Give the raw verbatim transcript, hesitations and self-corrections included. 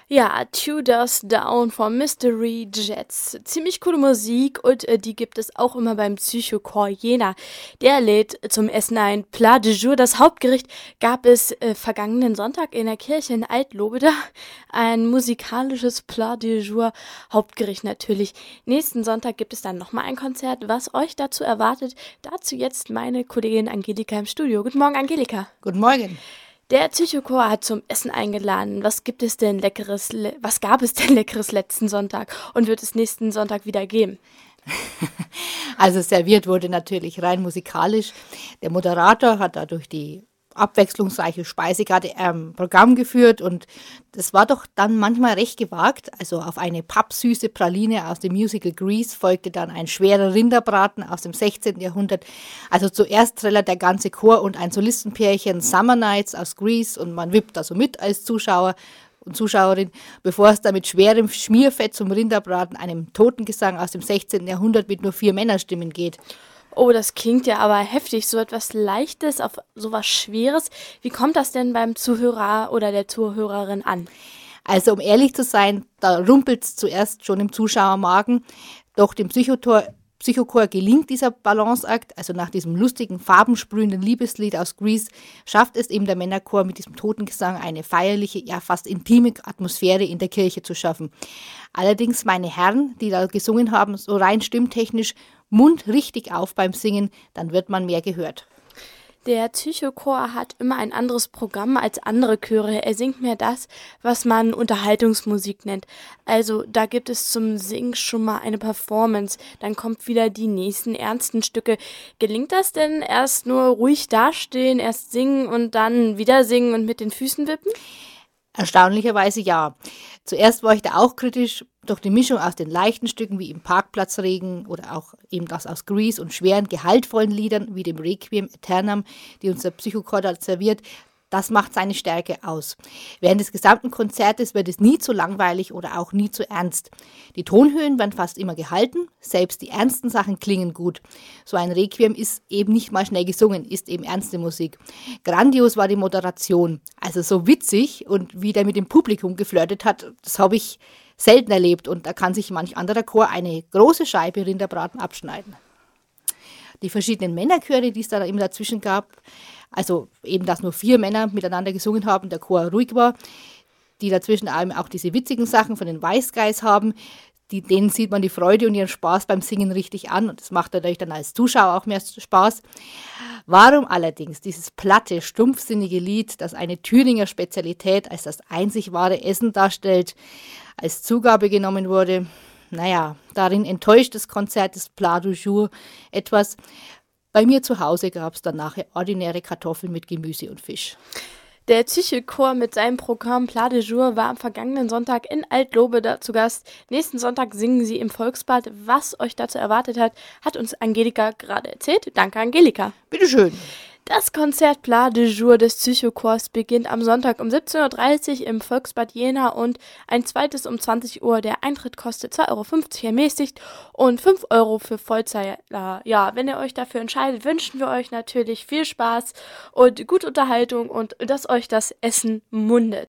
Ja, Two Doors Down von Mystery Jets. Ziemlich coole Musik und äh, die gibt es auch immer beim Psychochor Jena. Der lädt zum Essen ein Plat du Jour. Das Hauptgericht gab es äh, vergangenen Sonntag in der Kirche in Altlobeda. Ein musikalisches Plat du Jour. Hauptgericht natürlich. Nächsten Sonntag gibt es dann nochmal ein Konzert. Was euch dazu erwartet, dazu jetzt meine Kollegin Angelika im Studio. Guten Morgen, Angelika. Guten Morgen. Der Psychochor hat zum Essen eingeladen. Was gibt es denn leckeres, le- was gab es denn leckeres letzten Sonntag und wird es nächsten Sonntag wieder geben? Also serviert wurde natürlich rein musikalisch. Der Moderator hat dadurch die abwechslungsreiche Speisekarte im Programm geführt und das war doch dann manchmal recht gewagt. Also auf eine pappsüße Praline aus dem Musical Grease folgte dann ein schwerer Rinderbraten aus dem sechzehnten. Jahrhundert. Also zuerst trällert der ganze Chor und ein Solistenpärchen Summer Nights aus Grease und man wippt also mit als Zuschauer und Zuschauerin, bevor es dann mit schwerem Schmierfett zum Rinderbraten, einem Totengesang aus dem sechzehnten. Jahrhundert mit nur vier Männerstimmen geht. Oh, das klingt ja aber heftig, so etwas Leichtes auf sowas Schweres. Wie kommt das denn beim Zuhörer oder der Zuhörerin an? Also um ehrlich zu sein, da rumpelt es zuerst schon im Zuschauermagen. Doch dem Psychotor, Psychochor gelingt dieser Balanceakt, also nach diesem lustigen, farbensprühenden Liebeslied aus Grease, schafft es eben der Männerchor mit diesem Totengesang eine feierliche, ja fast intime Atmosphäre in der Kirche zu schaffen. Allerdings meine Herren, die da gesungen haben, so rein stimmtechnisch, Mund richtig auf beim Singen, dann wird man mehr gehört. Der Psychochor hat immer ein anderes Programm als andere Chöre. Er singt mehr das, was man Unterhaltungsmusik nennt. Also da gibt es zum Singen schon mal eine Performance. Dann kommt wieder die nächsten ernsten Stücke. Gelingt das denn erst nur ruhig dastehen, erst singen und dann wieder singen und mit den Füßen wippen? Erstaunlicherweise ja. Zuerst war ich da auch kritisch, doch die Mischung aus den leichten Stücken wie im Parkplatzregen oder auch eben das aus Grease und schweren, gehaltvollen Liedern wie dem Requiem Aeternam, die unser Psychochor da serviert, das macht seine Stärke aus. Während des gesamten Konzertes wird es nie zu langweilig oder auch nie zu ernst. Die Tonhöhen werden fast immer gehalten, selbst die ernsten Sachen klingen gut. So ein Requiem ist eben nicht mal schnell gesungen, ist eben ernste Musik. Grandios war die Moderation, also so witzig und wie der mit dem Publikum geflirtet hat, das habe ich selten erlebt und da kann sich manch anderer Chor eine große Scheibe Rinderbraten abschneiden. Die verschiedenen Männerchöre, die es da immer dazwischen gab, also eben, dass nur vier Männer miteinander gesungen haben, der Chor ruhig war, die dazwischen auch diese witzigen Sachen von den Wise Guys haben, die, denen sieht man die Freude und ihren Spaß beim Singen richtig an und das macht natürlich dann als Zuschauer auch mehr Spaß. Warum allerdings dieses platte, stumpfsinnige Lied, das eine Thüringer Spezialität als das einzig wahre Essen darstellt, als Zugabe genommen wurde, naja, darin enttäuscht das Konzert des Plat du Jour etwas. Bei mir zu Hause gab es dann nachher ordinäre Kartoffeln mit Gemüse und Fisch. Der Psychochor mit seinem Programm Plat du Jour war am vergangenen Sonntag in Altlobeda zu Gast. Nächsten Sonntag singen sie im Volksbad. Was euch dazu erwartet hat, hat uns Angelika gerade erzählt. Danke, Angelika. Bitteschön. Das Konzert Plat du Jour des Psychochors beginnt am Sonntag um siebzehn Uhr dreißig im Volksbad Jena und ein zweites um zwanzig Uhr. Der Eintritt kostet zwei Euro fünfzig ermäßigt und fünf Euro für Vollzeitler. Ja, wenn ihr euch dafür entscheidet, wünschen wir euch natürlich viel Spaß und gute Unterhaltung und dass euch das Essen mundet.